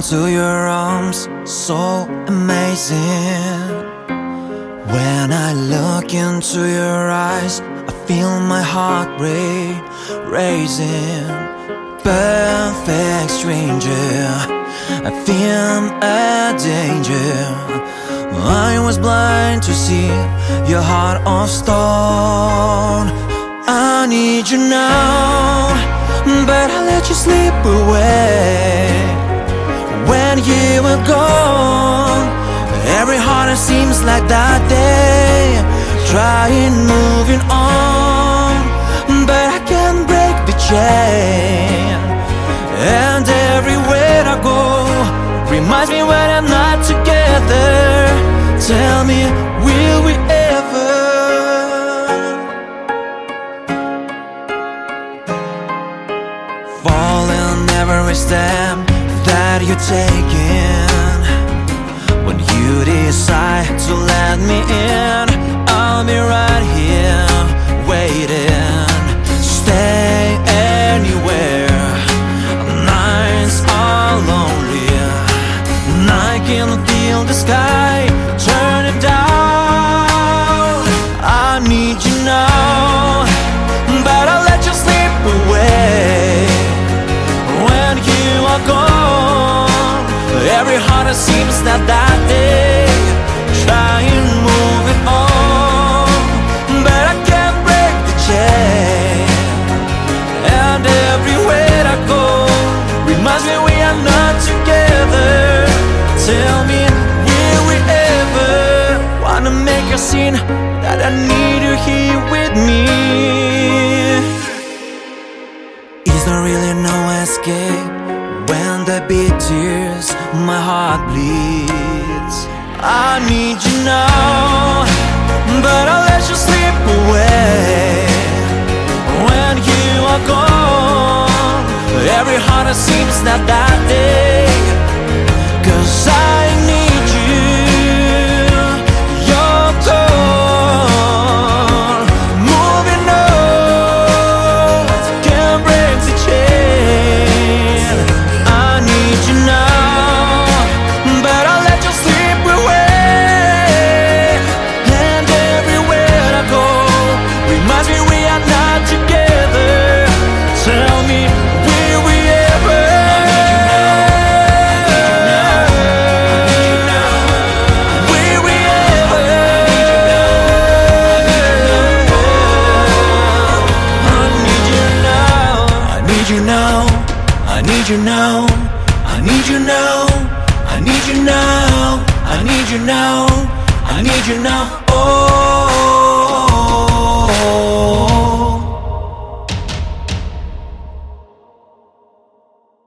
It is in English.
into your arms, so amazing. When I look into your eyes, I feel my heart rate raising. Perfect stranger, I feel a danger. I was blind to see your heart of stone. I need you now, but I let you slip away. When you were gone, every heart seems like that day. Trying moving on, but I can't break the chain. And everywhere I go reminds me when I'm not together. Tell me, will we ever? Falling every step that you're taking. When you decide to let me in, I'll be right here waiting. Stay anywhere, nights are lonely, and I can feel the sky turn it down. I need you now, but I'll let you slip away. When you are gone, every heart seems that day. Try and move it on, but I can't break the chain. And everywhere I go reminds me we are not together. Tell me, will we ever? Wanna make a scene that I need you here with me. Is there really no escape when the beat tears my heart bleeds? I need you now, but I'll let you slip away. When you are gone, every heart seems that day. 'Cause I need you, you're gone. Moving on, can't break the chain. I need you now, but I'll let you slip away. And everywhere I go reminds me we are not together. Tell me, will we ever? Will we ever? I need you now, I need you now, I need you now, I need you now, I need you now, I need you now, I need you now. Oh.